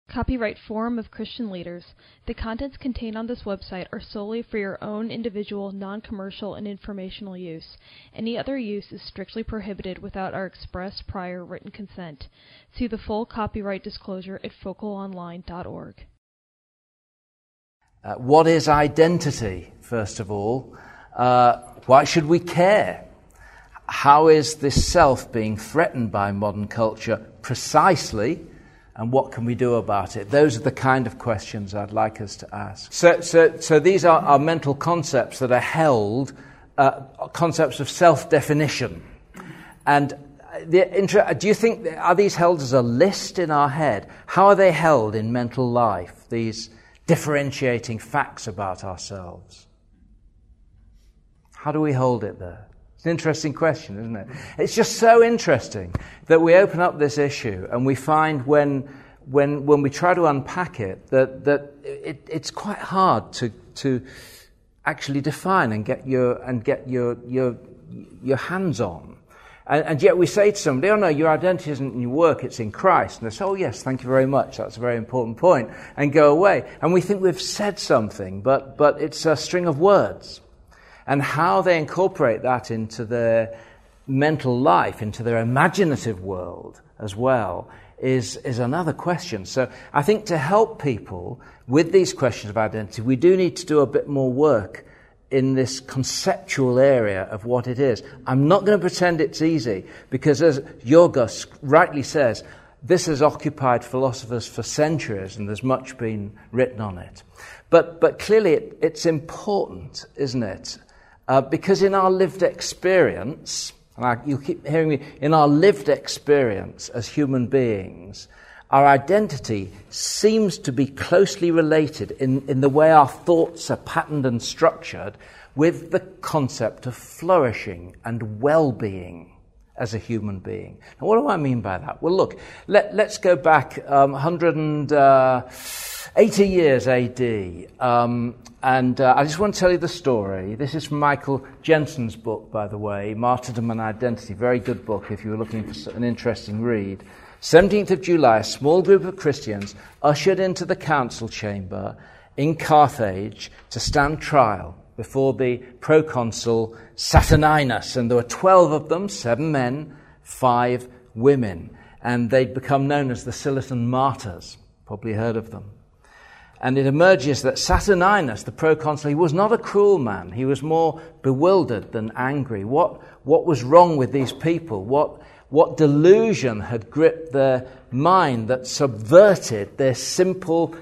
Copyright Forum of Christian Leaders. The contents contained on this website are solely for your own individual, non-commercial, and informational use. Any other use is strictly prohibited without our express prior written consent. See the full copyright disclosure at focalonline.org. What is identity, first of all? Why should we care? How is this self being threatened by modern culture precisely? And what can we do about it? Those are the kind of questions I'd like us to ask. So these are mental concepts that are held, concepts of self-definition. And do you think, are these held as a list in our head? How are they held in mental life, these differentiating facts about ourselves? How do we hold it there? It's an interesting question, isn't it? It's just so interesting that we open up this issue and we find when we try to unpack it that it's quite hard to actually define and get your hands on. And yet we say to somebody, oh no, your identity isn't in your work, it's in Christ. And they say, oh yes, thank you very much, that's a very important point, and go away. And we think we've said something, but it's a string of words. And how they incorporate that into their mental life, into their imaginative world as well, is another question. So I think to help people with these questions of identity, we do need to do a bit more work in this conceptual area of what it is. I'm not going to pretend it's easy, because as Yorgos rightly says, this has occupied philosophers for centuries and there's much been written on it. But clearly it's important, isn't it? Because in our lived experience, and you keep hearing me, in our lived experience as human beings, our identity seems to be closely related in the way our thoughts are patterned and structured with the concept of flourishing and well-being as a human being. Now, what do I mean by that? Well, look, let's go back 180 years A.D., and I just want to tell you the story. This is from Michael Jensen's book, by the way, Martyrdom and Identity. Very good book if you were looking for an interesting read. 17th of July, a small group of Christians ushered into the council chamber in Carthage to stand trial before the proconsul Saturninus. And there were 12 of them, 7 men, 5 women. And they'd become known as the Cilician Martyrs. Probably heard of them. And it emerges that Saturninus, the proconsul, he was not a cruel man. He was more bewildered than angry. What was wrong with these people? What delusion had gripped their mind that subverted their simple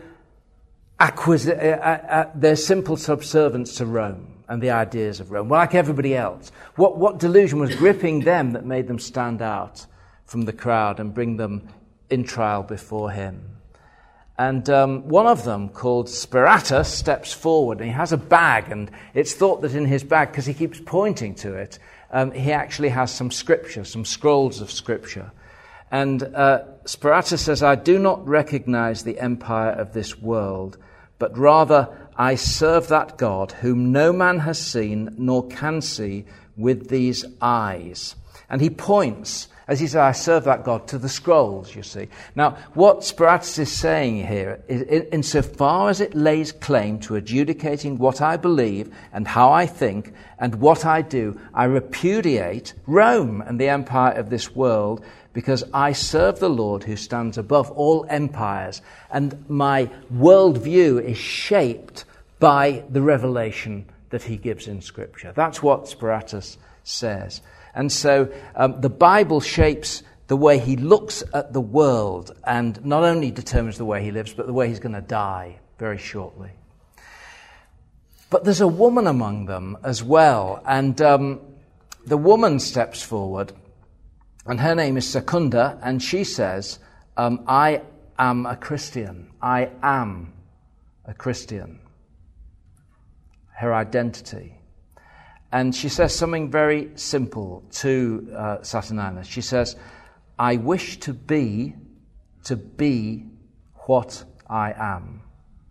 subservience to Rome and the ideas of Rome? Well, like everybody else. What delusion was gripping them that made them stand out from the crowd and bring them in trial before him? And one of them, called Spiratus, steps forward, and he has a bag, and it's thought that in his bag, because he keeps pointing to it, he actually has some scripture, some scrolls of scripture. And Spiratus says, I do not recognize the empire of this world, but rather I serve that God whom no man has seen nor can see with these eyes. And he points, as he says, I serve that God, to the scrolls, you see. Now, what Spiratus is saying here is, insofar as it lays claim to adjudicating what I believe and how I think and what I do, I repudiate Rome and the empire of this world, because I serve the Lord who stands above all empires, and my worldview is shaped by the revelation that he gives in Scripture. That's what Spiratus says. And so the Bible shapes the way he looks at the world, and not only determines the way he lives, but the way he's going to die very shortly. But there's a woman among them as well, and the woman steps forward, and her name is Secunda, and she says, I am a Christian. I am a Christian. Her identity. And she says something very simple to Saturninus. She says, I wish to be what I am.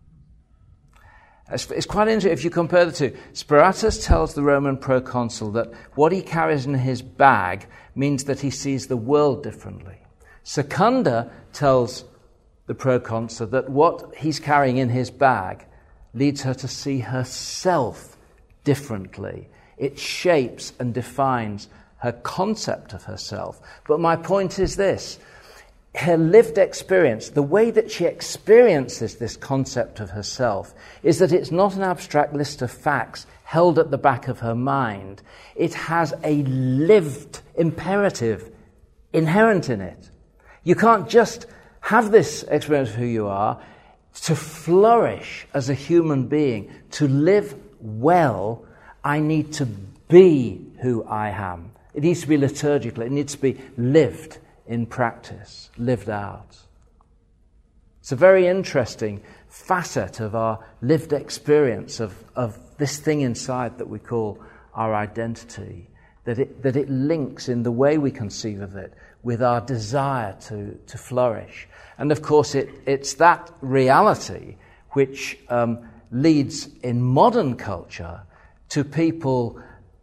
It's quite interesting if you compare the two. Spiratus tells the Roman proconsul that what he carries in his bag means that he sees the world differently. Secunda tells the proconsul, that what he's carrying in his bag leads her to see herself differently. It shapes and defines her concept of herself. But my point is this: her lived experience, the way that she experiences this concept of herself, is that it's not an abstract list of facts held at the back of her mind. It has a lived imperative inherent in it. You can't just have this experience of who you are. To flourish as a human being, to live well, I need to be who I am. It needs to be liturgical. It needs to be lived in practice, lived out. It's a very interesting facet of our lived experience of this thing inside that we call our identity, that it links in the way we conceive of it with our desire to flourish. And of course, it's that reality which leads in modern culture to people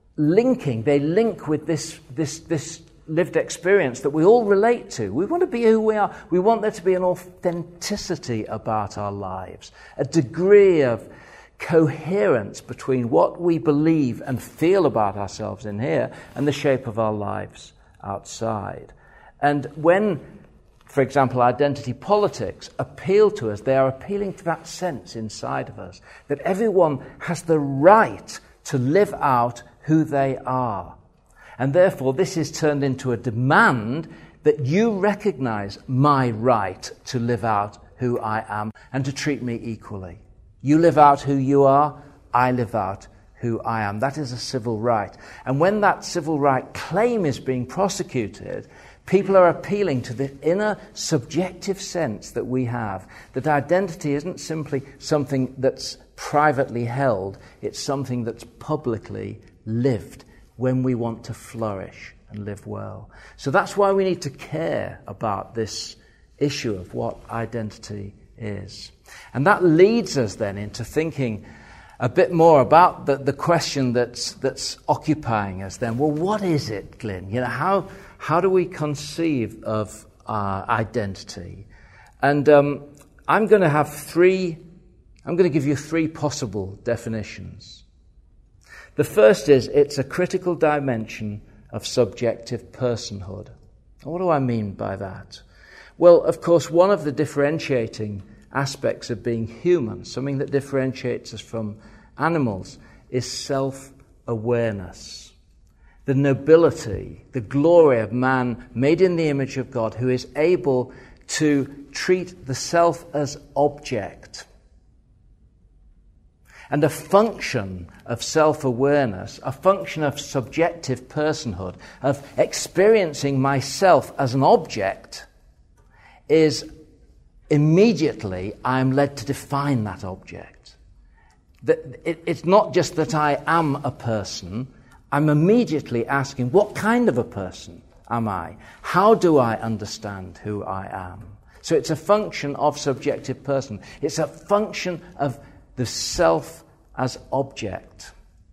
they link with this lived experience that we all relate to. We want to be who we are. We want there to be an authenticity about our lives, a degree of coherence between what we believe and feel about ourselves in here and the shape of our lives outside. And when, for example, identity politics appeal to us, they are appealing to that sense inside of us that everyone has the right to live out who they are. And therefore, this is turned into a demand that you recognize my right to live out who I am and to treat me equally. You live out who you are, I live out who I am. That is a civil right. And when that civil right claim is being prosecuted, people are appealing to the inner subjective sense that we have, that identity isn't simply something that's privately held, it's something that's publicly lived when we want to flourish and live well. So that's why we need to care about this issue of what identity is. And that leads us then into thinking a bit more about the question that's occupying us then. Well, what is it, Glyn? How do we conceive of identity? And I'm going to give you three possible definitions. The first is it's a critical dimension of subjective personhood. What do I mean by that? Well, of course, one of the differentiating aspects of being human, something that differentiates us from animals, is self-awareness. The nobility, the glory of man made in the image of God, who is able to treat the self as object. And a function of self-awareness, a function of subjective personhood, of experiencing myself as an object, is immediately I'm led to define that object. It's not just that I am a person. I'm immediately asking, what kind of a person am I? How do I understand who I am? So it's a function of subjective person. It's a function of the self as object.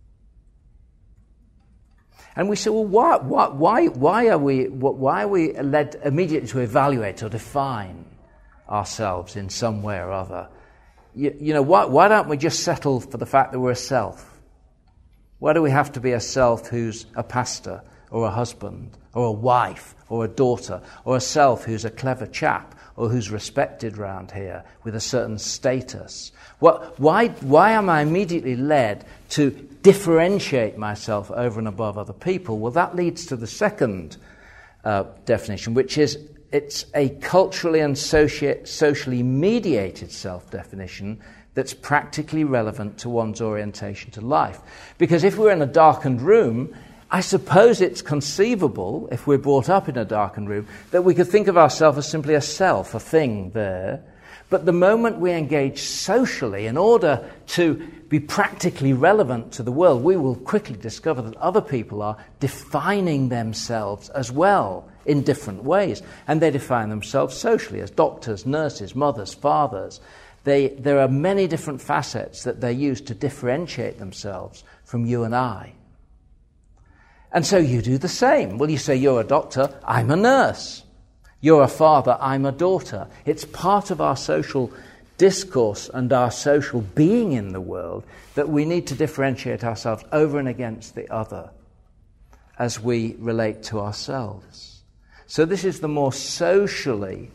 And we say, well, why are we led immediately to evaluate or define ourselves in some way or other? Why don't we just settle for the fact that we're a self? Why do we have to be a self who's a pastor or a husband or a wife or a daughter, or a self who's a clever chap or who's respected round here with a certain status? Why am I immediately led to differentiate myself over and above other people? Well, that leads to the second definition, which is it's a culturally and socially mediated self-definition that's practically relevant to one's orientation to life. Because if we're in a darkened room, I suppose it's conceivable, if we're brought up in a darkened room, that we could think of ourselves as simply a self, a thing there. But the moment we engage socially, in order to be practically relevant to the world, we will quickly discover that other people are defining themselves as well in different ways. And they define themselves socially as doctors, nurses, mothers, fathers. There are many different facets that they use to differentiate themselves from you and I. And so you do the same. Well, you say you're a doctor, I'm a nurse. You're a father, I'm a daughter. It's part of our social discourse and our social being in the world that we need to differentiate ourselves over and against the other as we relate to ourselves. So this is the more socially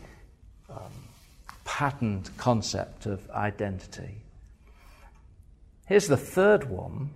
patterned concept of identity. Here's the third one,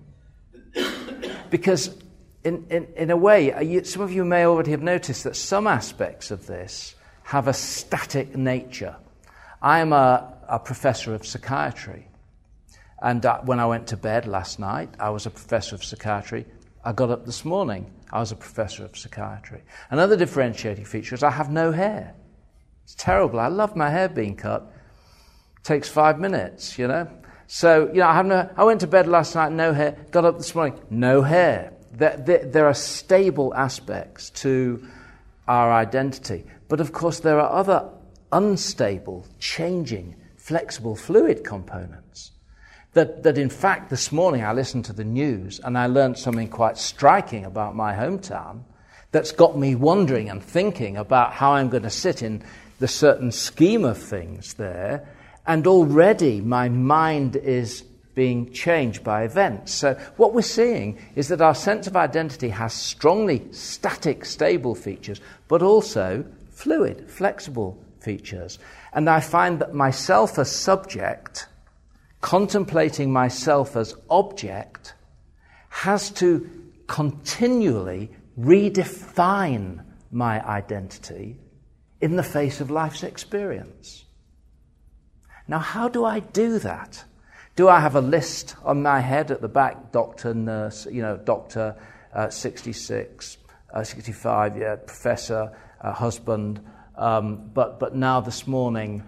because in a way, some of you may already have noticed that some aspects of this have a static nature. I am a professor of psychiatry, and when I went to bed last night, I was a professor of psychiatry. I got up this morning, I was a professor of psychiatry. Another differentiating feature is I have no hair. It's terrible. I love my hair being cut. It takes 5 minutes, So, I went to bed last night, no hair. Got up this morning, no hair. There are stable aspects to our identity. But of course, there are other unstable, changing, flexible, fluid components. That in fact, this morning I listened to the news and I learned something quite striking about my hometown that's got me wondering and thinking about how I'm going to sit in the certain scheme of things there. And already my mind is being changed by events. So what we're seeing is that our sense of identity has strongly static, stable features, but also fluid, flexible features. And I find that myself as subject, contemplating myself as object, has to continually redefine my identity in the face of life's experience. Now, how do I do that? Do I have a list on my head at the back, doctor, nurse, doctor, 66, 65, professor, husband, but now this morning,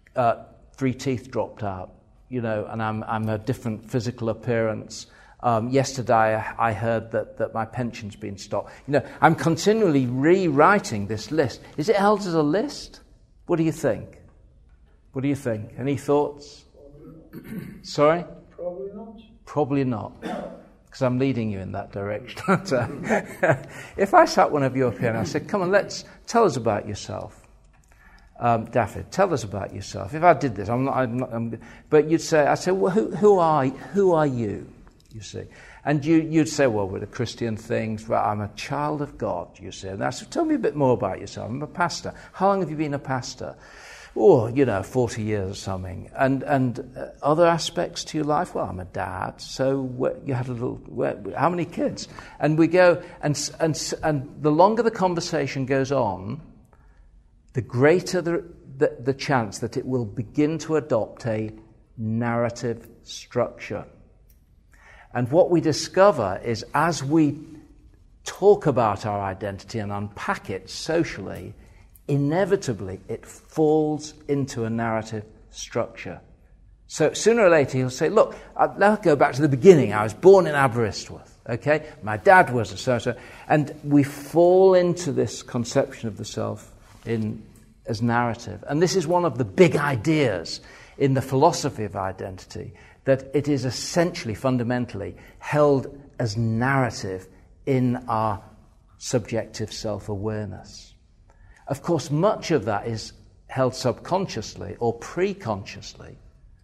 3 teeth dropped out, and I'm a different physical appearance. Yesterday I heard that my pension's been stopped. I'm continually rewriting this list. Is it held as a list? What do you think? What do you think? Any thoughts? Sorry? Probably not. Probably not. Because I'm leading you in that direction. If I sat one of you up here and I said, come on, tell us about yourself. David, tell us about yourself. If I did this, but you'd say, I say, well, who are you? You see. And you'd say, well, with the Christian things, well, I'm a child of God, you see. And I said, tell me a bit more about yourself. I'm a pastor. How long have you been a pastor? 40 years or something. And other aspects to your life? Well, I'm a dad. So you had how many kids? And we go, and the longer the conversation goes on, the greater the chance that it will begin to adopt a narrative structure. And what we discover is as we talk about our identity and unpack it socially, inevitably it falls into a narrative structure. So sooner or later he'll say, look, let's go back to the beginning. I was born in Aberystwyth, okay? My dad was a so-and-so. And we fall into this conception of the self as narrative. And this is one of the big ideas in the philosophy of identity, that it is essentially, fundamentally, held as narrative in our subjective self-awareness. Of course, much of that is held subconsciously or pre-consciously,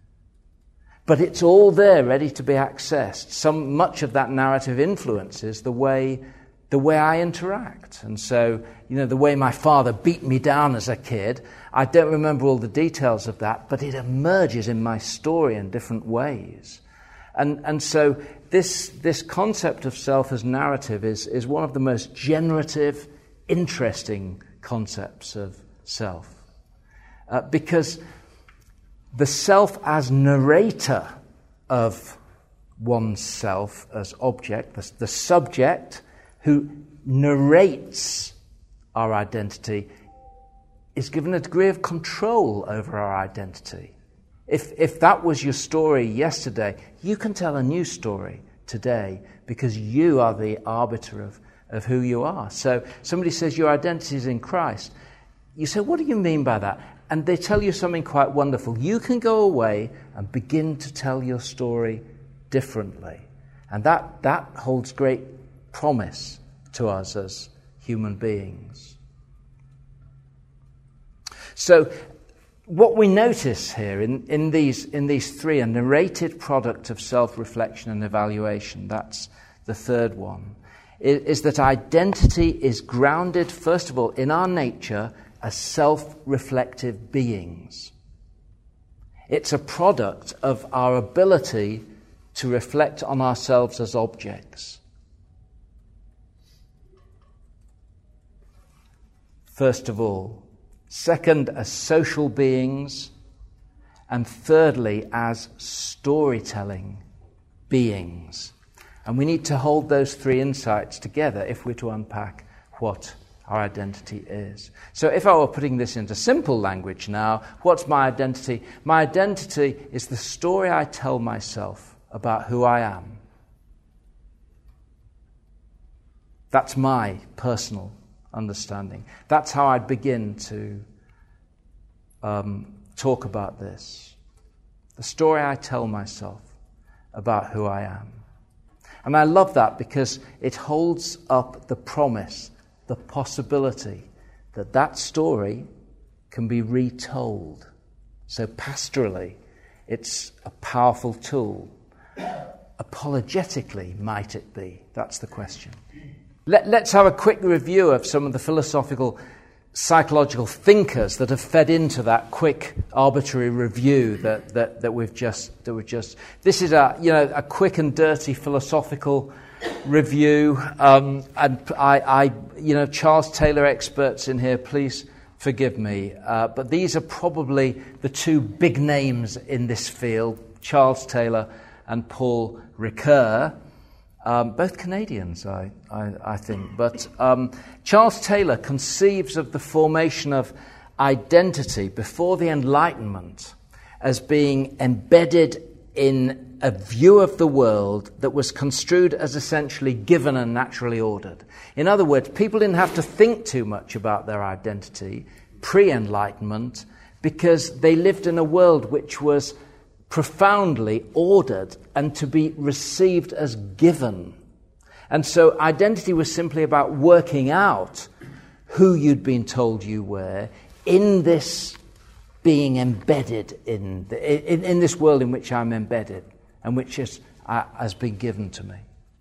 but it's all there, ready to be accessed. Much of that narrative influences the way I interact. And so, the way my father beat me down as a kid, I don't remember all the details of that, but it emerges in my story in different ways. And so this concept of self as narrative is one of the most generative, interesting concepts of self. Because the self as narrator of oneself as object, the subject who narrates our identity, is given a degree of control over our identity. If that was your story yesterday, you can tell a new story today because you are the arbiter of who you are. So somebody says your identity is in Christ. You say, what do you mean by that? And they tell you something quite wonderful. You can go away and begin to tell your story differently. And that holds great promise to us as human beings. So what we notice here in these three, a narrated product of self-reflection and evaluation, that's the third one, is that identity is grounded, first of all, in our nature as self-reflective beings. It's a product of our ability to reflect on ourselves as objects. First of all. Second, as social beings. And thirdly, as storytelling beings. And we need to hold those three insights together if we're to unpack what our identity is. So if I were putting this into simple language now, what's my identity? My identity is the story I tell myself about who I am. That's my personal understanding. That's how I'd begin to talk about this. The story I tell myself about who I am. And I love that because it holds up the promise, the possibility that that story can be retold. So pastorally, it's a powerful tool. Apologetically, might it be? That's the question. Let's have a quick review of some of the philosophical, psychological thinkers that have fed into that quick, arbitrary review that we've just. This is a quick and dirty philosophical review, and I Charles Taylor experts in here, please forgive me, but these are probably the two big names in this field: Charles Taylor and Paul Ricoeur. Both Canadians, I think. But Charles Taylor conceives of the formation of identity before the Enlightenment as being embedded in a view of the world that was construed as essentially given and naturally ordered. In other words, people didn't have to think too much about their identity pre-Enlightenment because they lived in a world which was profoundly ordered and to be received as given. And so identity was simply about working out who you'd been told you were in this being embedded in this world in which I'm embedded and which has been given to me.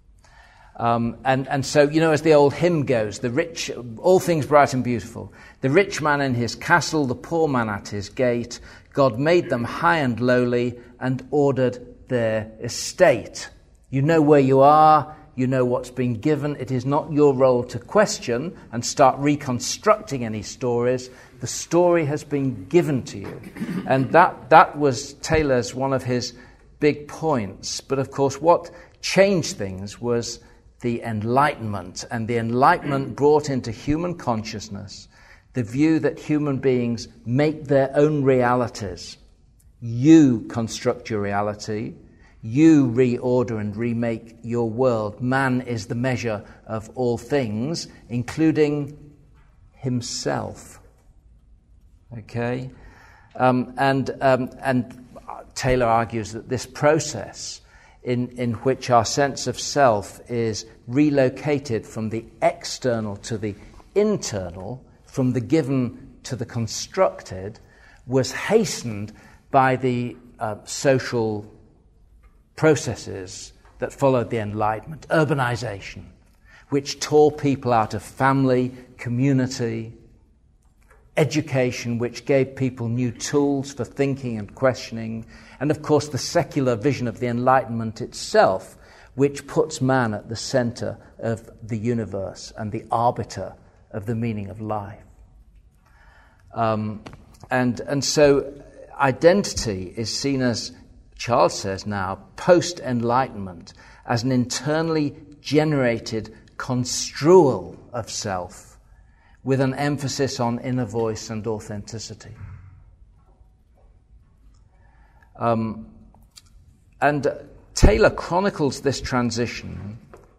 And so, as the old hymn goes, the rich, all things bright and beautiful, the rich man in his castle, the poor man at his gate, God made them high and lowly and ordered their estate. You know where you are, you know what's been given. It is not your role to question and start reconstructing any stories. The story has been given to you. And that was Taylor's, one of his big points. But of course, what changed things was the Enlightenment. And the Enlightenment brought into human consciousness the view that human beings make their own realities. You construct your reality. You reorder and remake your world. Man is the measure of all things, including himself. Okay? And Taylor argues that this process in which our sense of self is relocated from the external to the internal, from the given to the constructed, was hastened by the social processes that followed the Enlightenment. Urbanization, which tore people out of family, community. Education, which gave people new tools for thinking and questioning. And of course the secular vision of the Enlightenment itself, which puts man at the center of the universe and the arbiter of the meaning of life. And so identity is seen as, Charles says now, post-Enlightenment, as an internally generated construal of self, with an emphasis on inner voice and authenticity. And Taylor chronicles this transition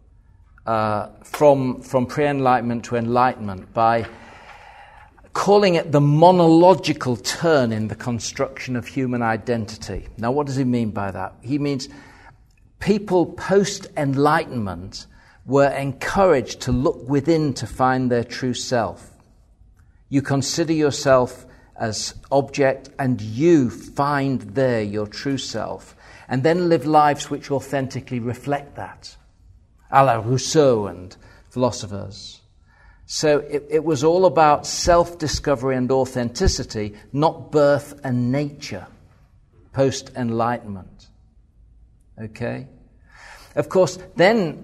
from pre-Enlightenment to Enlightenment by calling it the monological turn in the construction of human identity. Now, what does he mean by that? He means people post-Enlightenment were encouraged to look within to find their true self. You consider yourself as object, and you find there your true self, and then live lives which authentically reflect that, a la Rousseau and philosophers. So it was all about self-discovery and authenticity, not birth and nature, post-enlightenment. Okay? Of course, then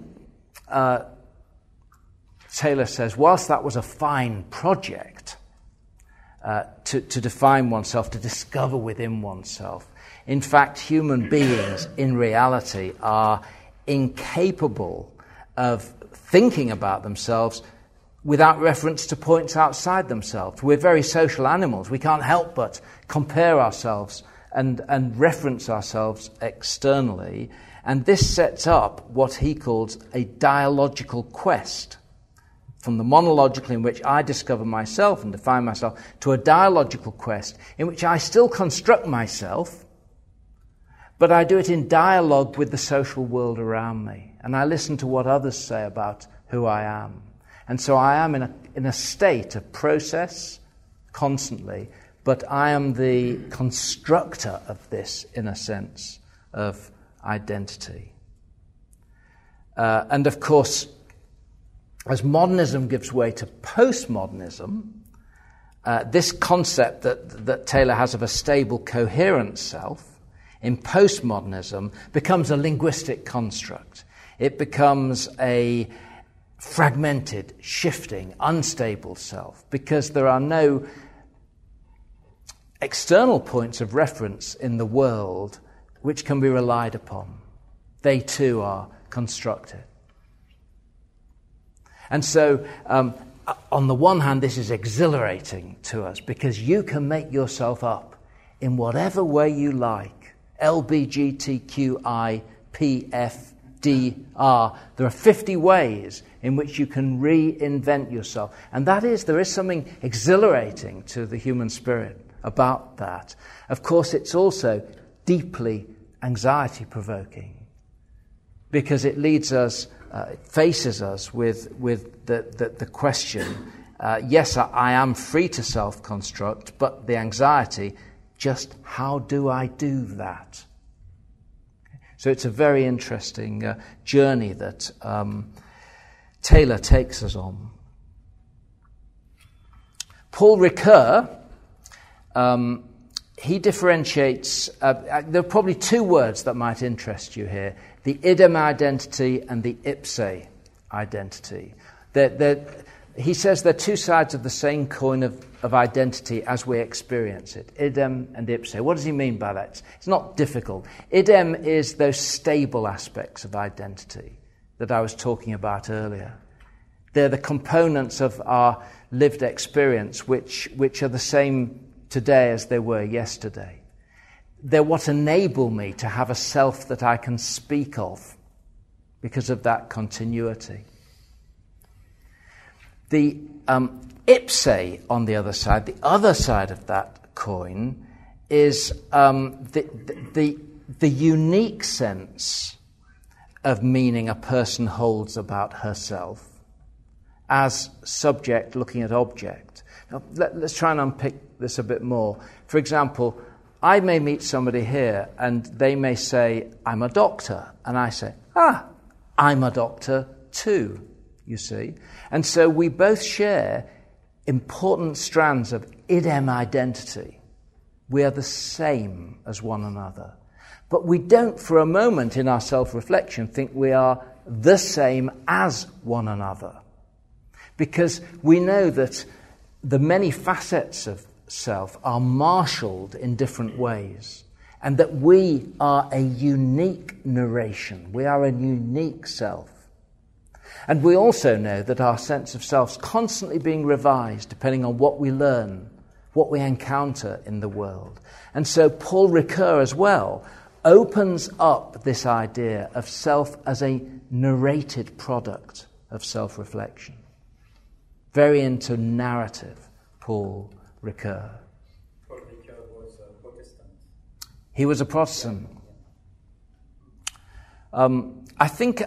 Taylor says, whilst that was a fine project, to define oneself, to discover within oneself, in fact, human beings in reality are incapable of thinking about themselves without reference to points outside themselves. We're very social animals. We can't help but compare ourselves and reference ourselves externally. And this sets up what he calls a dialogical quest. From the monological, in which I discover myself and define myself, to a dialogical quest in which I still construct myself, but I do it in dialogue with the social world around me. And I listen to what others say about who I am. And so I am in a state of process constantly, but I am the constructor of this, in a sense, of identity. And of course, as modernism gives way to postmodernism, this concept that Taylor has of a stable, coherent self in postmodernism becomes a linguistic construct. It becomes a fragmented, shifting, unstable self, because there are no external points of reference in the world which can be relied upon. They too are constructed. And so, on the one hand, this is exhilarating to us because you can make yourself up in whatever way you like. LBGTQI, PF, DR. There are 50 ways in which you can reinvent yourself. And there is something exhilarating to the human spirit about that. Of course, it's also deeply anxiety-provoking because it leads us, it faces us with the question, yes, I am free to self-construct, but the anxiety, just how do I do that? So it's a very interesting journey that Taylor takes us on. Paul Ricoeur, he differentiates, there are probably two words that might interest you here, the idem identity and the ipse identity. He says they're two sides of the same coin of identity as we experience it, idem and ipse. What does he mean by that? It's not difficult. Idem is those stable aspects of identity that I was talking about earlier. They're the components of our lived experience which are the same today as they were yesterday. They're what enable me to have a self that I can speak of because of that continuity. The ipse, on the other side of that coin, is the unique sense of meaning a person holds about herself as subject looking at object. Now, let's try and unpick this a bit more. For example, I may meet somebody here and they may say, I'm a doctor. And I say, I'm a doctor too, you see. And so we both share important strands of idem identity. We are the same as one another. But we don't for a moment in our self-reflection think we are the same as one another. Because we know that the many facets of self are marshalled in different ways, and that we are a unique narration. We are a unique self. And we also know that our sense of self is constantly being revised depending on what we learn, what we encounter in the world. And so Paul Ricoeur as well opens up this idea of self as a narrated product of self-reflection. Very into narrative, Paul Ricoeur. Paul Ricoeur was a Protestant. He was a Protestant. I think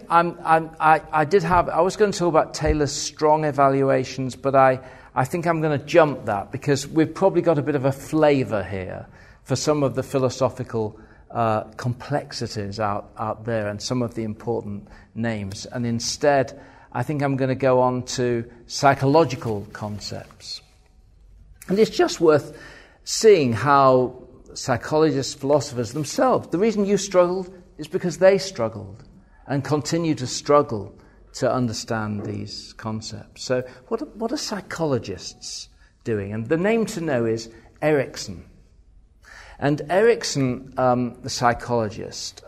I was going to talk about Taylor's strong evaluations, but I think I'm going to jump that because we've probably got a bit of a flavour here for some of the philosophical complexities out there and some of the important names. And instead, I think I'm going to go on to psychological concepts. And it's just worth seeing how psychologists, philosophers themselves, the reason you struggled is because they struggled and continue to struggle to understand these concepts. So what are psychologists doing? And the name to know is Erikson. And Erikson, the psychologist,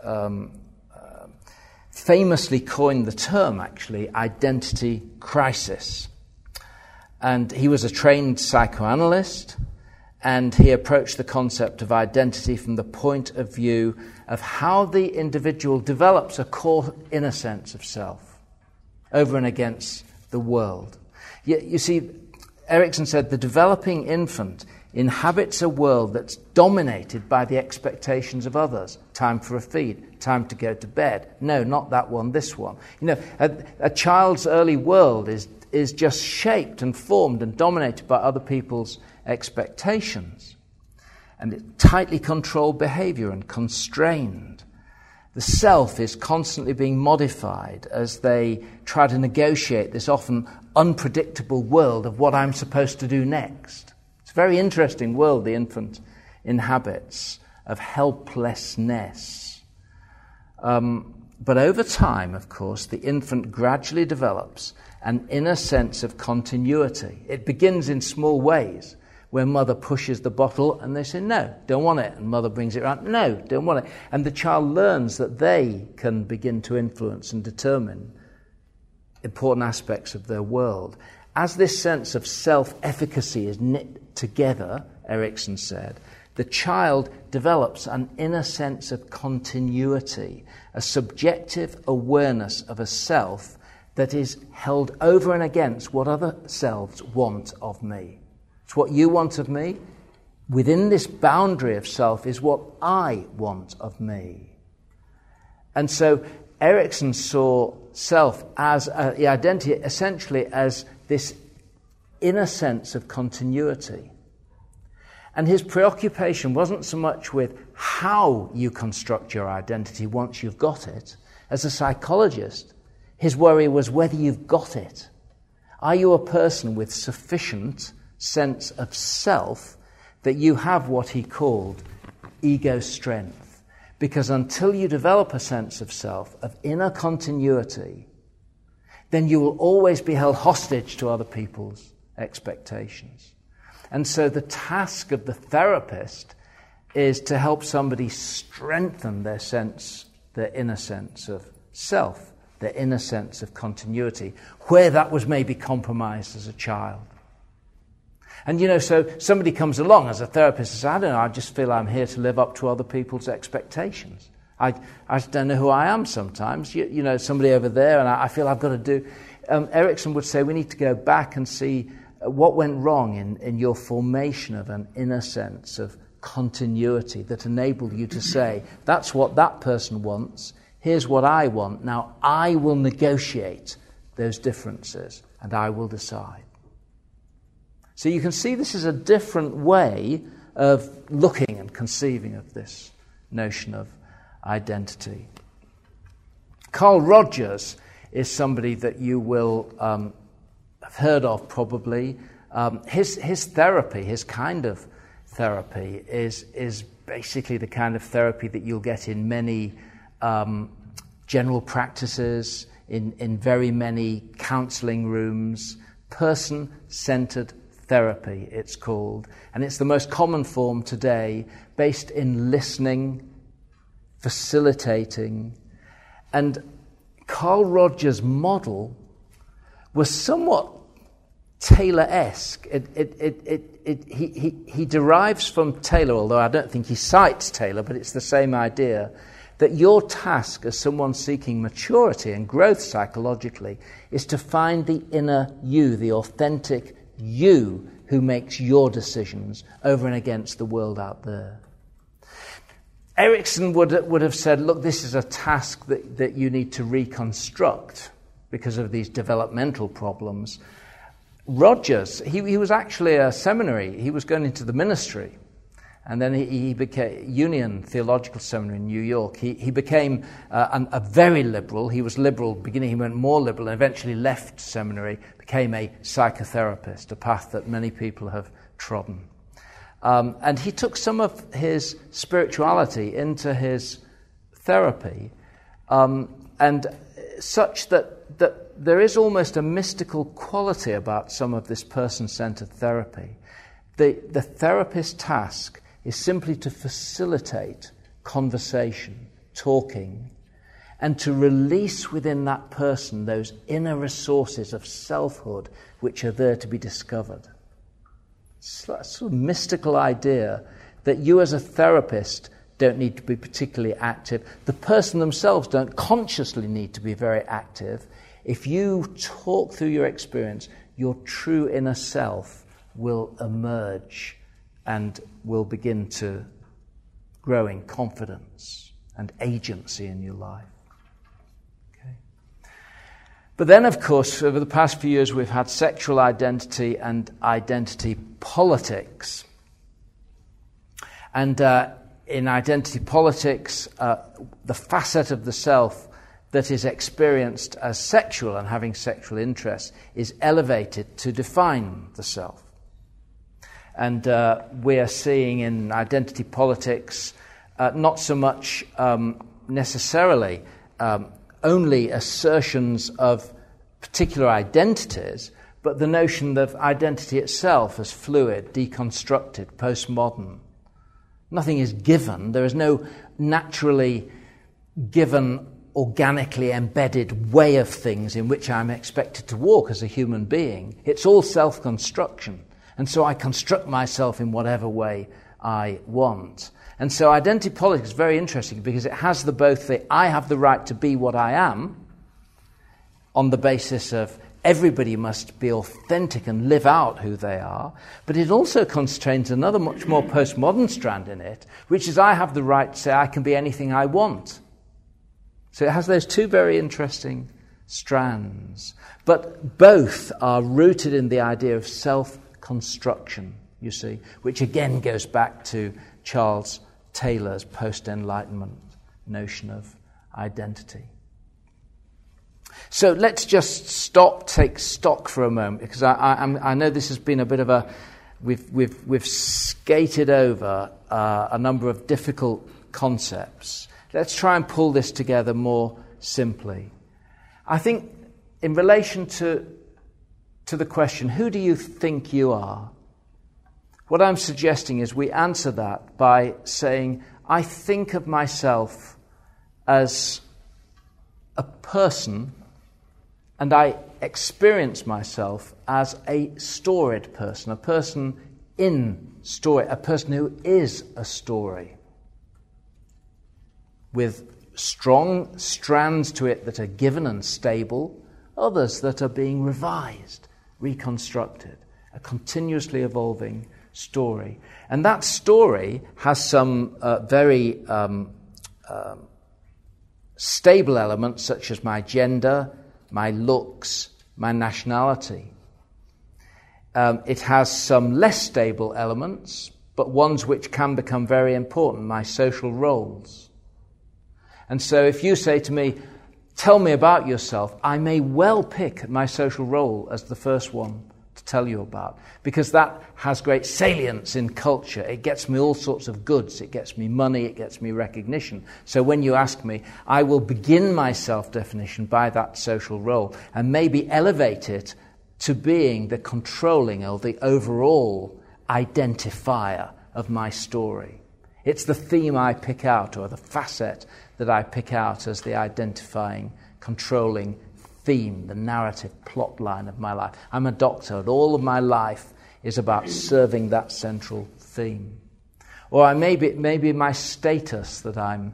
famously coined the term, actually, identity crisis. And he was a trained psychoanalyst, and he approached the concept of identity from the point of view of how the individual develops a core inner sense of self over and against the world. You see, Erikson said the developing infant inhabits a world that's dominated by the expectations of others. Time for a feed, time to go to bed. No, not that one, this one. You know, a child's early world is just shaped and formed and dominated by other people's expectations. And it's tightly controlled behavior and constrained. The self is constantly being modified as they try to negotiate this often unpredictable world of what I'm supposed to do next. It's a very interesting world the infant inhabits, of helplessness. But over time, of course, the infant gradually develops an inner sense of continuity. It begins in small ways, where mother pushes the bottle and they say, no, don't want it. And mother brings it around, no, don't want it. And the child learns that they can begin to influence and determine important aspects of their world. As this sense of self-efficacy is knit together, Erikson said, the child develops an inner sense of continuity, a subjective awareness of a self that is held over and against what other selves want of me. It's what you want of me. Within this boundary of self is what I want of me. And so Erikson saw self as the identity essentially as this inner sense of continuity. And his preoccupation wasn't so much with how you construct your identity once you've got it. As a psychologist, his worry was whether you've got it. Are you a person with sufficient sense of self that you have what he called ego strength? Because until you develop a sense of self, of inner continuity, then you will always be held hostage to other people's expectations. And so the task of the therapist is to help somebody strengthen their inner sense of self, their inner sense of continuity, where that was maybe compromised as a child. And, you know, so somebody comes along as a therapist and says, I don't know, I just feel I'm here to live up to other people's expectations. I just don't know who I am sometimes. You know, somebody over there, and I feel I've got to do... Erikson would say we need to go back and see what went wrong in your formation of an inner sense of continuity that enabled you to say, that's what that person wants, here's what I want, now I will negotiate those differences and I will decide. So you can see this is a different way of looking and conceiving of this notion of identity. Carl Rogers is somebody that you will have heard of probably. His therapy, his kind of therapy, is basically the kind of therapy that you'll get in many general practices, in very many counselling rooms. Person-centred therapy, it's called. And it's the most common form today, based in listening, facilitating. And Carl Rogers' model was somewhat Taylor-esque. He derives from Taylor, although I don't think he cites Taylor, but it's the same idea, that your task as someone seeking maturity and growth psychologically is to find the inner you, the authentic you who makes your decisions over and against the world out there. Erickson would have said, look, this is a task that you need to reconstruct because of these developmental problems. Rogers, he was actually a seminary. He was going into the ministry. And then he became Union Theological Seminary in New York. He became a very liberal. He was liberal beginning. He went more liberal and eventually left seminary, became a psychotherapist, a path that many people have trodden. And he took some of his spirituality into his therapy, and such that there is almost a mystical quality about some of this person-centered therapy. The therapist's task is simply to facilitate conversation, talking, and to release within that person those inner resources of selfhood which are there to be discovered. It's a sort of mystical idea that you as a therapist don't need to be particularly active. The person themselves don't consciously need to be very active. If you talk through your experience, your true inner self will emerge and will begin to grow in confidence and agency in your life. Okay. But then, of course, over the past few years, we've had sexual identity and identity politics. And in identity politics, the facet of the self that is experienced as sexual and having sexual interests is elevated to define the self. And we are seeing in identity politics not so much necessarily only assertions of particular identities, but the notion of identity itself as fluid, deconstructed, postmodern. Nothing is given. There is no naturally given, organically embedded way of things in which I'm expected to walk as a human being. It's all self-construction. And so I construct myself in whatever way I want. And so identity politics is very interesting because it has both the I have the right to be what I am on the basis of everybody must be authentic and live out who they are, but it also constrains another much more postmodern strand in it, which is I have the right to say I can be anything I want. So it has those two very interesting strands. But both are rooted in the idea of self-construction, you see, which again goes back to Charles Taylor's post-Enlightenment notion of identity. So let's just take stock for a moment, because I know this has been a bit of a... We've skated over a number of difficult concepts. Let's try and pull this together more simply. I think in relation to the question, who do you think you are? What I'm suggesting is we answer that by saying, I think of myself as a person, and I experience myself as a storied person, a person in story, a person who is a story, with strong strands to it that are given and stable, others that are being revised, reconstructed, a continuously evolving story. And that story has some very stable elements, such as my gender, my looks, my nationality. It has some less stable elements, but ones which can become very important, my social roles. And so if you say to me, tell me about yourself, I may well pick my social role as the first one to tell you about, because that has great salience in culture. It gets me all sorts of goods. It gets me money. It gets me recognition. So when you ask me, I will begin my self-definition by that social role and maybe elevate it to being the controlling or the overall identifier of my story. It's the theme I pick out, or the facet that I pick out as the identifying, controlling theme, the narrative plot line of my life. I'm a doctor, and all of my life is about serving that central theme. Or maybe my status that I'm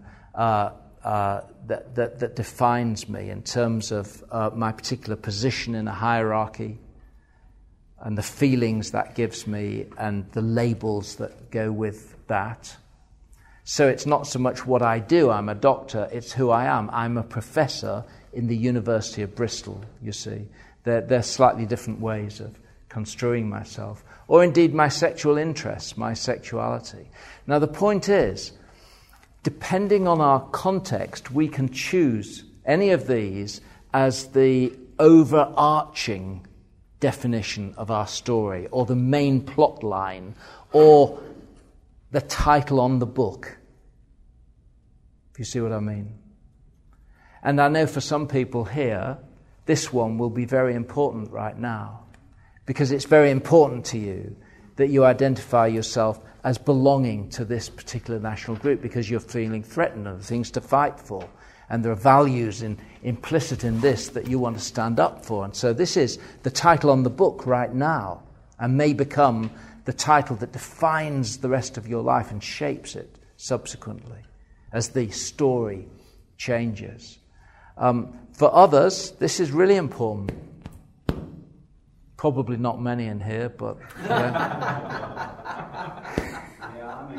that defines me in terms of my particular position in a hierarchy, and the feelings that gives me, and the labels that go with that. So it's not so much what I do, I'm a doctor, it's who I am. I'm a professor in the University of Bristol, you see. They're slightly different ways of construing myself. Or indeed my sexual interests, my sexuality. Now the point is, depending on our context, we can choose any of these as the overarching definition of our story, or the main plot line, or the title on the book. If you see what I mean. And I know for some people here, this one will be very important right now, because it's very important to you that you identify yourself as belonging to this particular national group, because you're feeling threatened and things to fight for. And there are values implicit in this that you want to stand up for. And so this is the title on the book right now, and may become the title that defines the rest of your life and shapes it subsequently as the story changes. For others, this is really important. Probably not many in here, but yeah. Yeah, I'm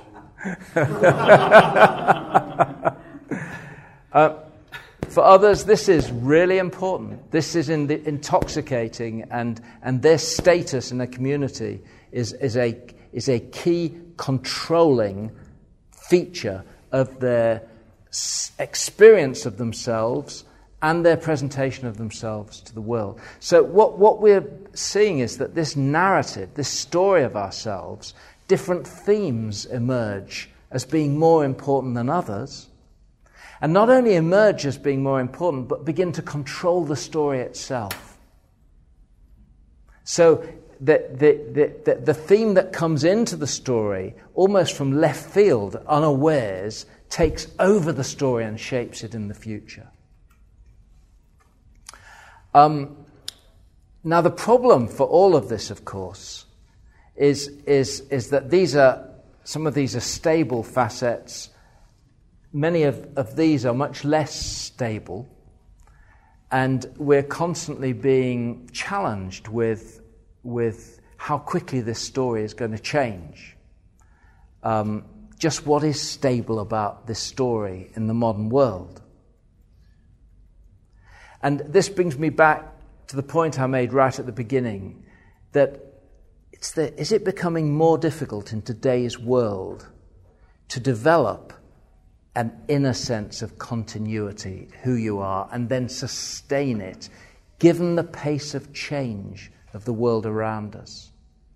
an exception. For others, this is really important. This is intoxicating, and their status in the community is a key controlling feature of their experience of themselves and their presentation of themselves to the world. So what we're seeing is that this narrative, this story of ourselves, different themes emerge as being more important than others. And not only emerge as being more important, but begin to control the story itself. So the theme that comes into the story, almost from left field, unawares, takes over the story and shapes it in the future. Now the problem for all of this, of course, is that some of these are stable facets. Many of these are much less stable, and we're constantly being challenged with how quickly this story is going to change. Just what is stable about this story in the modern world? And this brings me back to the point I made right at the beginning, that is it becoming more difficult in today's world to develop an inner sense of continuity, who you are, and then sustain it, given the pace of change of the world around us?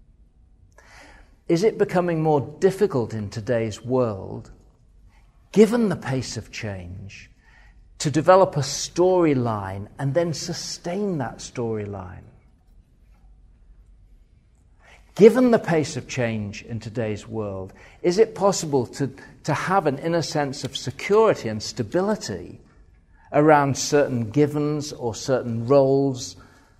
Is it becoming more difficult in today's world, given the pace of change, to develop a storyline and then sustain that storyline? Given the pace of change in today's world, is it possible to have an inner sense of security and stability around certain givens or certain roles?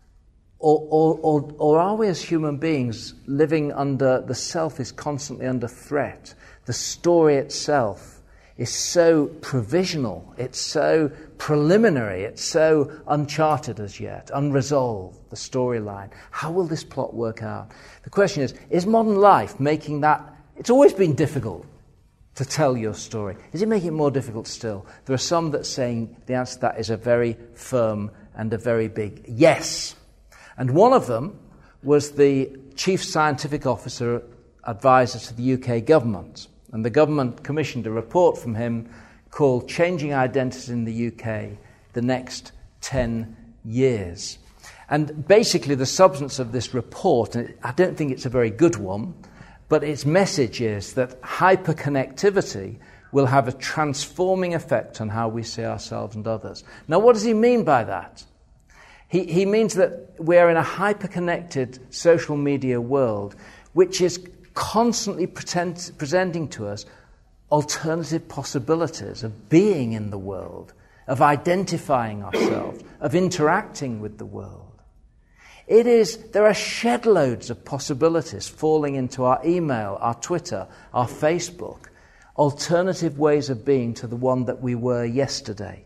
Or are we as human beings living under, the self is constantly under threat? The story itself is so provisional, it's so preliminary, it's so uncharted as yet, unresolved, the storyline. How will this plot work out? The question is modern life making that, it's always been difficult to tell your story. Is it making it more difficult still? There are some that saying the answer to that is a very firm and a very big yes. And one of them was the Chief Scientific Officer Advisor to the UK government. And the government commissioned a report from him called Changing Identity in the UK, the Next 10 Years. And basically the substance of this report, and I don't think it's a very good one, but its message is that hyperconnectivity will have a transforming effect on how we see ourselves and others. Now, what does he mean by that? He means that we're in a hyperconnected social media world which is constantly presenting to us alternative possibilities of being in the world, of identifying ourselves, of interacting with the world. There are shed loads of possibilities falling into our email, our Twitter, our Facebook, alternative ways of being to the one that we were yesterday.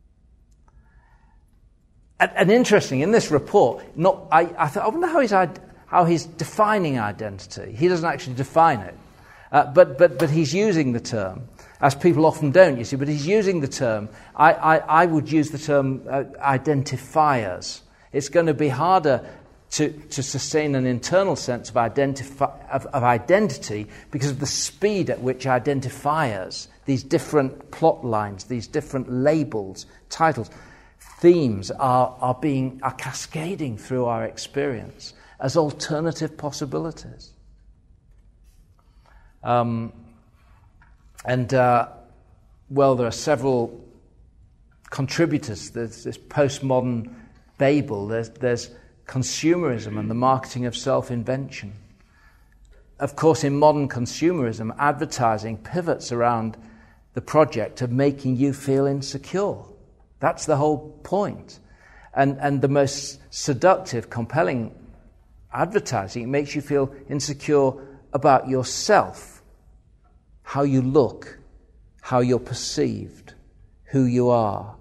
And interesting, in this report, I wonder how he's defining identity. He doesn't actually define it. But he's using the term, as people often don't, you see, but he's using the term. I would use the term identifiers. It's going to be harder to sustain an internal sense of identity because of the speed at which identifiers, these different plot lines, these different labels, titles, themes are cascading through our experience as alternative possibilities. Well, there are several contributors. There's this postmodern Babel. There's consumerism and the marketing of self-invention. Of course, in modern consumerism, advertising pivots around the project of making you feel insecure. That's the whole point. And the most seductive, compelling advertising, it makes you feel insecure about yourself, how you look, how you're perceived, who you are.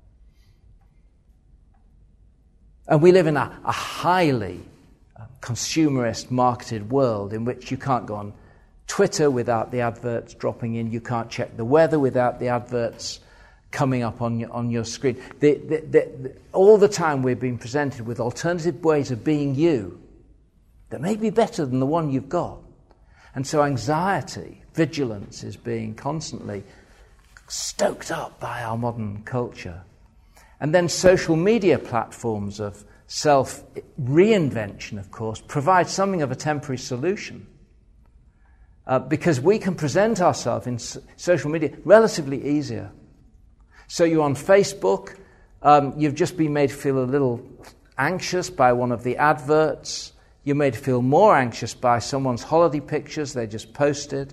And we live in a highly consumerist marketed world in which you can't go on Twitter without the adverts dropping in, you can't check the weather without the adverts coming up on your screen. All the time we're being presented with alternative ways of being you that may be better than the one you've got. And so anxiety, vigilance is being constantly stoked up by our modern culture. And then social media platforms of self-reinvention, of course, provide something of a temporary solution. Because we can present ourselves in social media relatively easier. So you're on Facebook, you've just been made to feel a little anxious by one of the adverts. You're made to feel more anxious by someone's holiday pictures they just posted.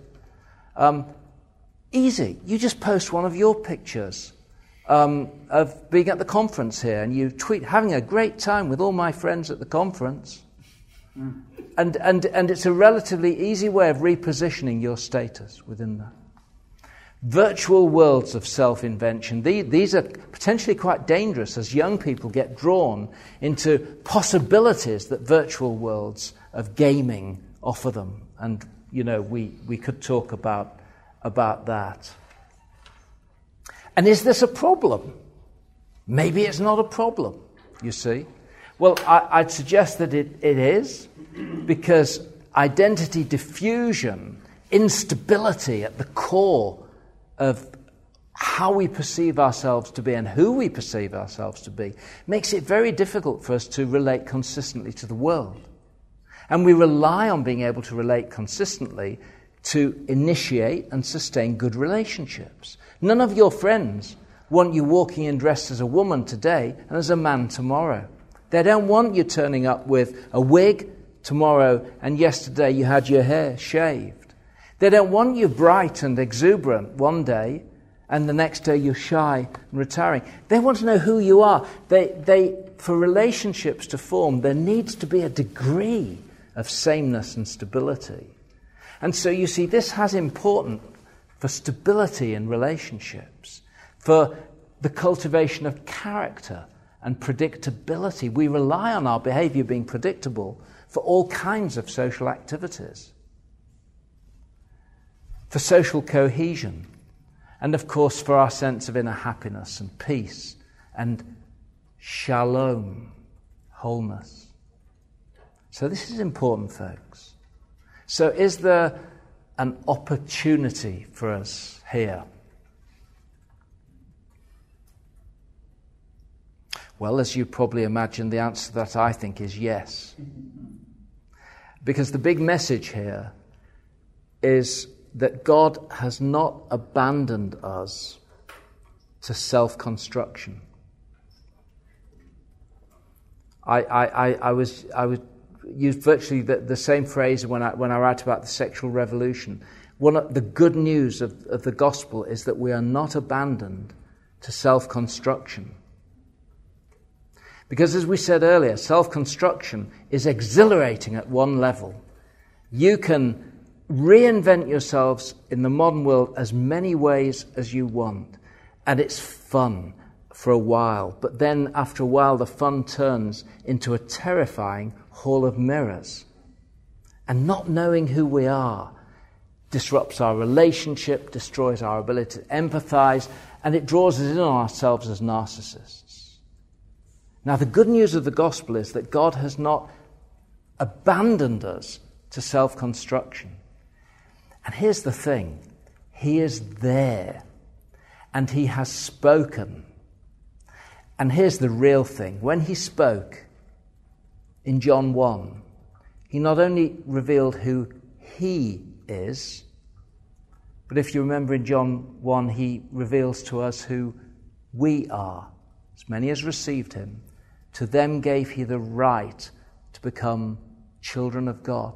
Easy. You just post one of your pictures of being at the conference here, and you tweet, having a great time with all my friends at the conference. And it's a relatively easy way of repositioning your status within that. Virtual worlds of self-invention, these are potentially quite dangerous as young people get drawn into possibilities that virtual worlds of gaming offer them. And, you know, we could talk about that. And is this a problem? Maybe it's not a problem, you see. Well, I'd suggest that it is, because identity diffusion, instability at the core of how we perceive ourselves to be and who we perceive ourselves to be, makes it very difficult for us to relate consistently to the world. And we rely on being able to relate consistently to initiate and sustain good relationships. None of your friends want you walking in dressed as a woman today and as a man tomorrow. They don't want you turning up with a wig tomorrow and yesterday you had your hair shaved. They don't want you bright and exuberant one day and the next day you're shy and retiring. They want to know who you are. For relationships to form, there needs to be a degree of sameness and stability. And so you see, this has important for stability in relationships, for the cultivation of character and predictability. We rely on our behavior being predictable for all kinds of social activities, for social cohesion, and of course for our sense of inner happiness and peace and shalom, wholeness. So this is important, folks. So is there an opportunity for us here? Well, as you probably imagine, the answer to that, I think, is yes. Because the big message here is that God has not abandoned us to self-construction. I was used virtually the same phrase when I write about the sexual revolution. One of the good news of the gospel is that we are not abandoned to self-construction. Because as we said earlier, self-construction is exhilarating at one level. You can reinvent yourselves in the modern world as many ways as you want. And it's fun for a while. But then after a while, the fun turns into a terrifying hall of mirrors. And not knowing who we are disrupts our relationship, destroys our ability to empathize, and it draws us in on ourselves as narcissists. Now, the good news of the gospel is that God has not abandoned us to self-construction. And here's the thing. He is there, and he has spoken. And here's the real thing. When he spoke in John 1, he not only revealed who he is, but if you remember in John 1, he reveals to us who we are. As many as received him, to them gave he the right to become children of God.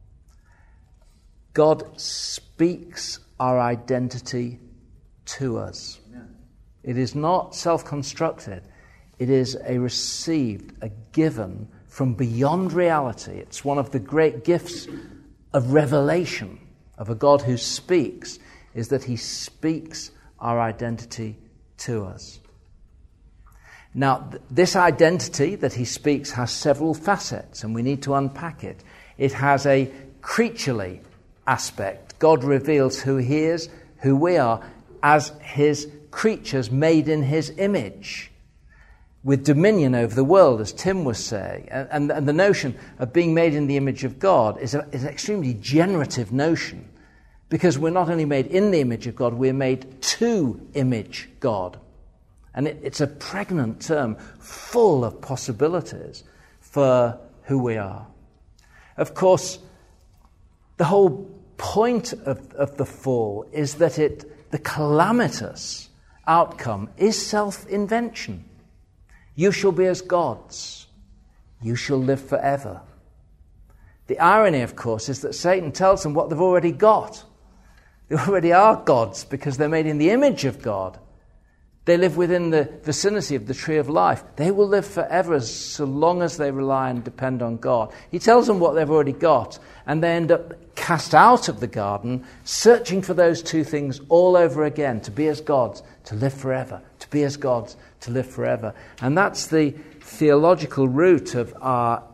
God speaks our identity to us. It is not self-constructed. It is a received, a given from beyond reality. It's one of the great gifts of revelation of a God who speaks, is that he speaks our identity to us. Now, this identity that he speaks has several facets, and we need to unpack it. It has a creaturely aspect. God reveals who he is, who we are, as his creatures made in his image, with dominion over the world, as Tim was saying. And the notion of being made in the image of God is an extremely generative notion, because we're not only made in the image of God, we're made to image God. And it's a pregnant term full of possibilities for who we are. Of course, the whole point of the fall is that the calamitous outcome is self-invention. You shall be as gods. You shall live forever. The irony, of course, is that Satan tells them what they've already got. They already are gods because they're made in the image of God. They live within the vicinity of the tree of life. They will live forever so long as they rely and depend on God. He tells them what they've already got, and they end up cast out of the garden, searching for those two things all over again, to be as gods, to live forever, to be as gods, to live forever. And that's the theological root of our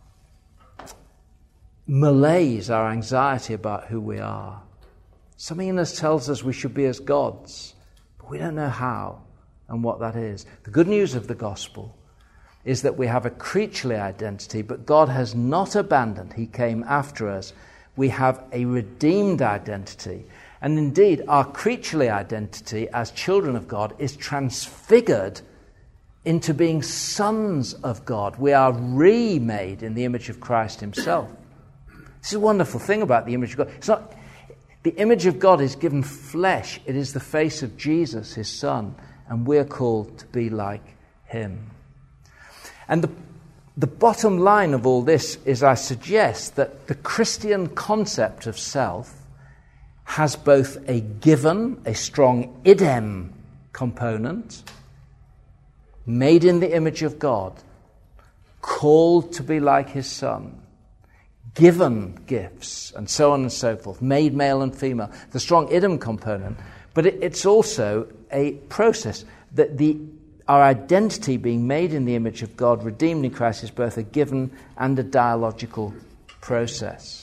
malaise, our anxiety about who we are. Something in us tells us we should be as gods. We don't know how and what that is. The good news of the gospel is that we have a creaturely identity, but God has not abandoned. He came after us. We have a redeemed identity. And indeed, our creaturely identity as children of God is transfigured into being sons of God. We are remade in the image of Christ himself. This is a wonderful thing about the image of God. It's not... The image of God is given flesh. It is the face of Jesus, his Son, and we're called to be like him. And the bottom line of all this is, I suggest, that the Christian concept of self has both a given, a strong idem component, made in the image of God, called to be like his Son, given gifts, and so on and so forth, made male and female, the strong idem component, but it's also a process that our identity being made in the image of God, redeemed in Christ, is both a given and a dialogical process.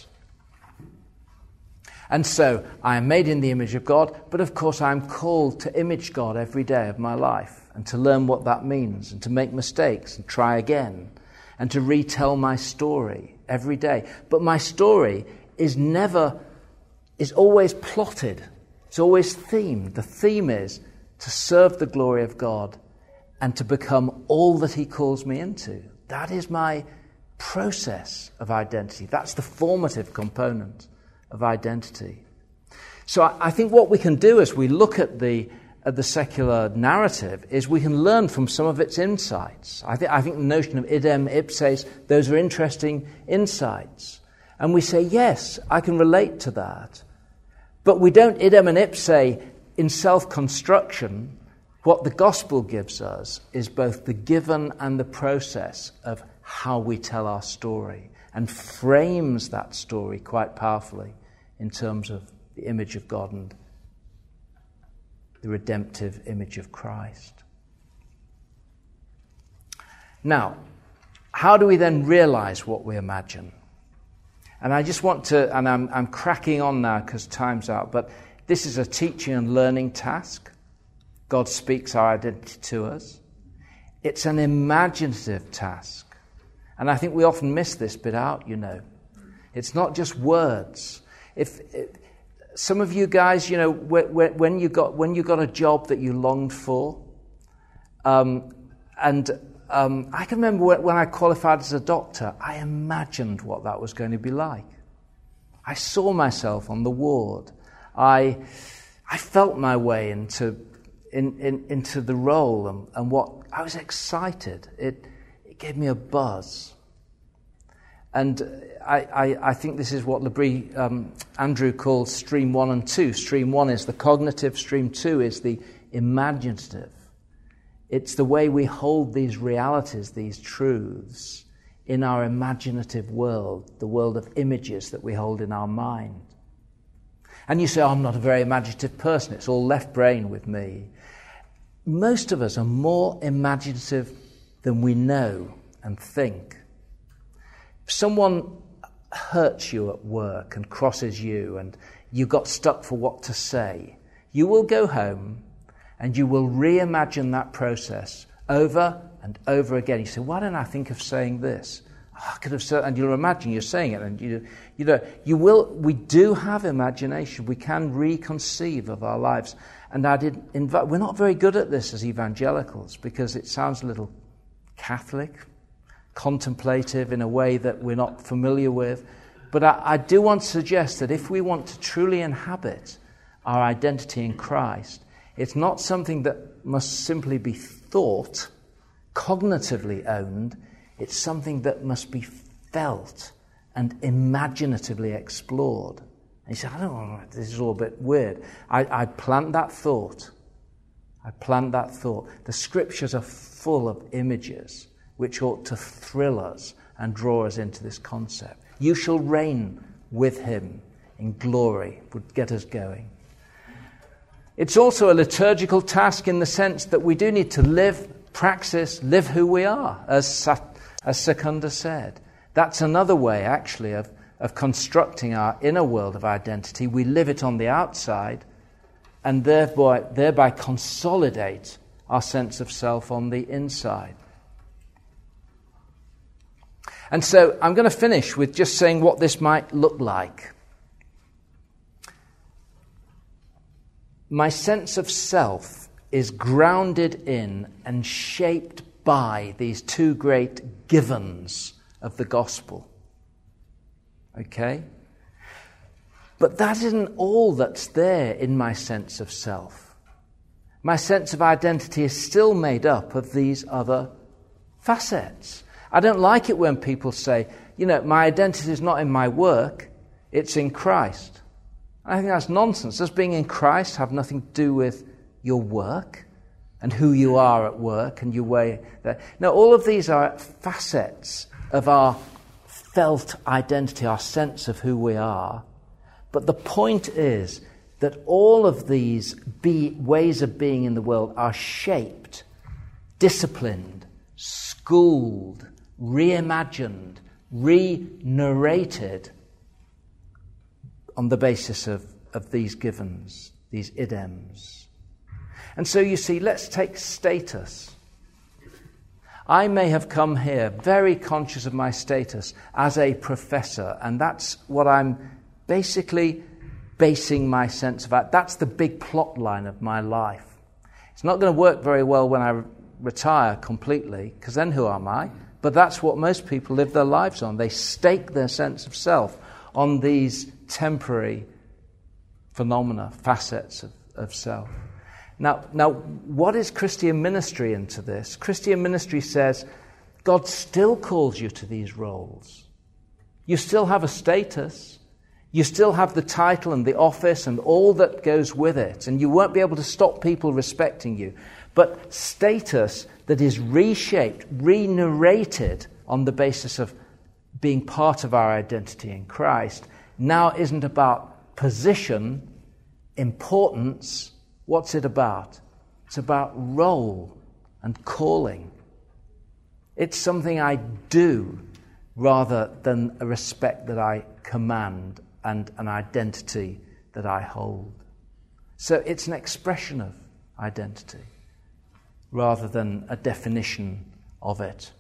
And so, I am made in the image of God, but of course I'm called to image God every day of my life, and to learn what that means, and to make mistakes, and try again, and to retell my story every day. But my story is always plotted. It's always themed. The theme is to serve the glory of God and to become all that he calls me into. That is my process of identity. That's the formative component of identity. So I think what we can do as we look at the secular narrative is we can learn from some of its insights. I think the notion of idem, ipses, those are interesting insights. And we say, yes, I can relate to that. But we don't idem and ipse in self-construction. What the gospel gives us is both the given and the process of how we tell our story, and frames that story quite powerfully in terms of the image of God and the redemptive image of Christ. Now, how do we then realize what we imagine? And I just want to, and I'm cracking on now because time's out, but this is a teaching and learning task. God speaks our identity to us. It's an imaginative task. And I think we often miss this bit out, It's not just words. If some of you guys, when you got a job that you longed for, I can remember when I qualified as a doctor, I imagined what that was going to be like. I saw myself on the ward. I felt my way into the role, and what I was excited. It gave me a buzz. And I think this is what Andrew calls stream 1 and 2. Stream 1 is the cognitive, stream 2 is the imaginative. It's the way we hold these realities, these truths, in our imaginative world, the world of images that we hold in our mind. And you say, I'm not a very imaginative person, it's all left brain with me. Most of us are more imaginative than we know and think. If someone hurts you at work and crosses you and you got stuck for what to say, you will go home and you will reimagine that process over and over again. You say, why don't I think of saying this? Oh, I could have said, and you'll imagine you're saying it, and we do have imagination. We can reconceive of our lives. And we're not very good at this as evangelicals because it sounds a little Catholic, contemplative in a way that we're not familiar with. But I do want to suggest that if we want to truly inhabit our identity in Christ, it's not something that must simply be thought, cognitively owned. It's something that must be felt and imaginatively explored. And you say, I don't know, this is all a bit weird. I plant that thought. The scriptures are full of images which ought to thrill us and draw us into this concept. You shall reign with him in glory would get us going. It's also a liturgical task in the sense that we do need to live who we are, as Secunda said. That's another way, actually, of constructing our inner world of identity. We live it on the outside and thereby consolidate our sense of self on the inside. And so I'm going to finish with just saying what this might look like. My sense of self is grounded in and shaped by these two great givens of the gospel. Okay? But that isn't all that's there in my sense of self. My sense of identity is still made up of these other facets. I don't like it when people say, my identity is not in my work, it's in Christ. I think that's nonsense. Does being in Christ have nothing to do with your work and who you are at work and your way there? No, all of these are facets of our felt identity, our sense of who we are. But the point is that all of these ways of being in the world are shaped, disciplined, schooled, reimagined, re-narrated on the basis of these givens, these idioms. And so you see, let's take status. I may have come here very conscious of my status as a professor, and that's what I'm basically basing my sense of that. That's the big plot line of my life. It's not going to work very well when I retire completely, because then who am I? But that's what most people live their lives on. They stake their sense of self on these temporary phenomena, facets of self. Now, what is Christian ministry into this? Christian ministry says God still calls you to these roles. You still have a status. You still have the title and the office and all that goes with it. And you won't be able to stop people respecting you. But status that is reshaped, re-narrated on the basis of being part of our identity in Christ now isn't about position, importance. What's it about? It's about role and calling. It's something I do rather than a respect that I command and an identity that I hold. So it's an expression of identity rather than a definition of it.